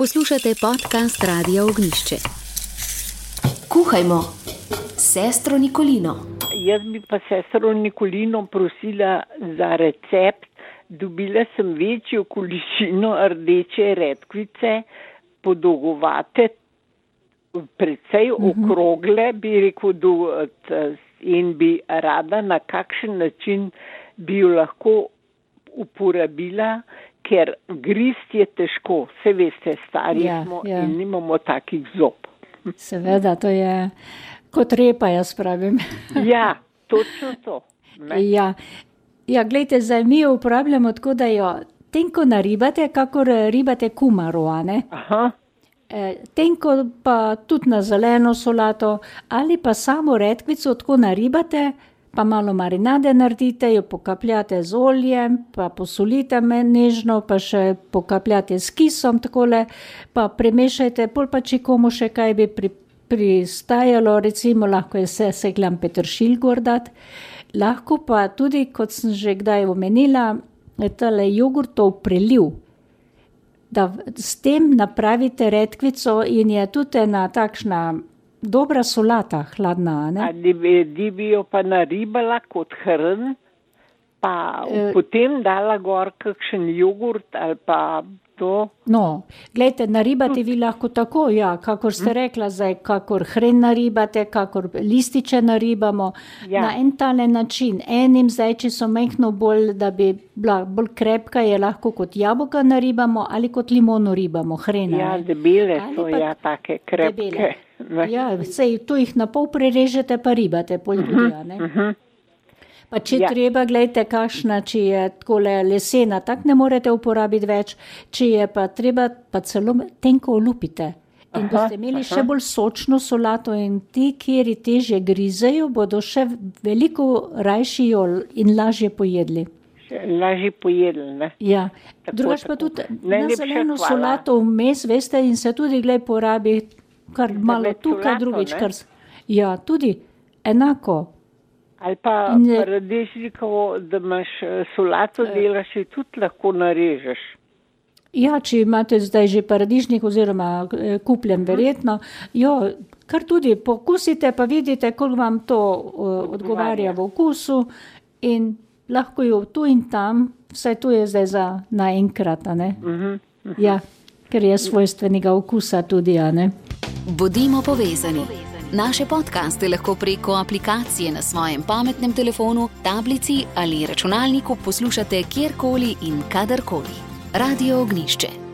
Poslušate podcast Radia Ognjišče. Kuhajmo sestro Nikolino. Jaz bi pa sestro Nikolino prosila za recept. Dobila sem večjo količino rdeče redkvice, podolgovate, precej okrogle, bi rekel, in bi rada na kakšen način bi jo lahko uporabila, ker grist je težko. Vse veste, stari smo in nimamo takih zob. Seveda, to je kot repa, jaz pravim. Ja, točno to. Ja, gledajte, zdaj mi jo uporabljamo tako, da jo tenko naribate, kakor ribate kumaro, a ne? Aha. Tenko pa tudi na zeleno solato ali pa samo redkvico tako naribate, pa malo marinade naredite, jo pokapljate z oljem, pa posolite nežno, pa še pokapljate s kisom takole, pa premešajte, pol pa če komu še kaj bi pristajalo, recimo lahko je seglan peteršilj gor dat, lahko pa tudi, kot sem že kdaj omenila, tale jogurtov preliv, da s tem napravite redkvico in je tudi ena takšna dobra solata, hladna, ne? Ali bi jo pa naribala kot hrn, pa potem dala gor kakšen jogurt ali pa to? No, gledajte, naribate vi lahko tako, kakor ste rekla zdaj, kakor hren naribate, kakor lističe naribamo, na en tale način. Enim zdaj, če so majhno bolj, da bi bila bolj krepka, je lahko kot jabolka naribamo ali kot limono ribamo, hrena. Ja, debele so, take krepke. Debele. Ja, sej tu jih na pol prerežete, pa ribate, pol tudi, ne? Pa če treba, gledajte, kakšna, če je takole lesena, tak ne morete uporabiti več, če je pa treba, pa celo tenko olupite. In boste imeli še bolj sočno solato in ti, kjeri težje grizejo, bodo še veliko rajši jo in lažje pojedli. Lažje pojedli, ne? Ja, drugač pa tudi na zeleno solato vmes, veste, in se tudi, glej, porabi kar malo tukaj, drugič, kar... Ja, tudi enako. Ali pa paradižnikovo, da imaš solato delaš in tudi lahko narežeš. Ja, če imate zdaj že paradižnik oziroma kupljen verjetno, kar tudi pokusite, pa vidite, koliko vam to odgovarja v okusu in lahko jo tu in tam, vsaj tu je zdaj za naenkrat, a ne? Ja, ker je svojstvenega okusa tudi, a ne? Bodimo povezani. Naše podcaste lahko preko aplikacije na svojem pametnem telefonu, tablici ali računalniku poslušate kjerkoli in kadarkoli. Radio Ognjišče.